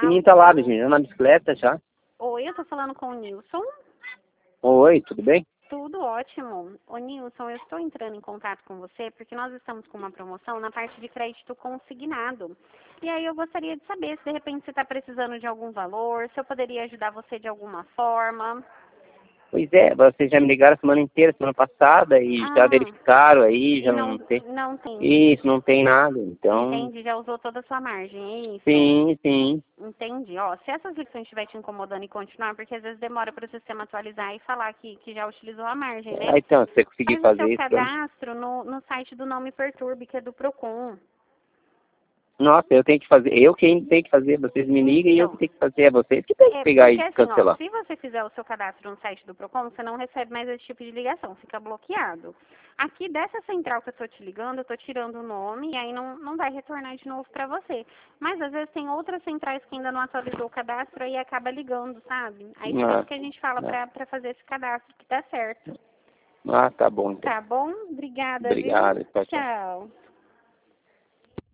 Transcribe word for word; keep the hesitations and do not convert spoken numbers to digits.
Sim, tá lá, gente, na bicicleta já. Oi, eu tô falando com o Nilson. Oi, tudo bem? Tudo ótimo. Ô Nilson, eu estou entrando em contato com você porque nós estamos com uma promoção na parte de crédito consignado. E aí eu gostaria de saber se de repente você está precisando de algum valor, se eu poderia ajudar você de alguma forma. Pois é, vocês já me ligaram a semana inteira, semana passada, e já Ah, verificaram aí, e já não, não tem. não tem. Isso, não tem nada, então. Entende? Já usou toda a sua margem, é isso? Sim, sim. Entendi. Ó, se essas lições estiver te incomodando e continuar, porque às vezes demora para o sistema atualizar e falar que, que já utilizou a margem, né? Ah, então, se você conseguir Faz o seu fazer isso, então. cadastro no, no site do Não Me Perturbe, que é do Procon. Nossa, eu tenho que fazer, eu quem tenho que fazer, vocês me ligam e eu que Então, tenho que fazer, é vocês que tem que é pegar porque e assim, ó, cancelar. se você fizer o seu cadastro no site do Procon, você não recebe mais esse tipo de ligação, fica bloqueado. Aqui dessa central que eu tô te ligando, eu tô tirando o nome e aí não, não vai retornar de novo pra você. Mas às vezes tem outras centrais que ainda não atualizou o cadastro e acaba ligando, sabe? Aí por isso Ah, que a gente fala ah, pra, pra fazer esse cadastro que dá certo. ah, tá bom, então. Tá bom? Obrigada, viu? Obrigado, tchau, tchau. Tchau.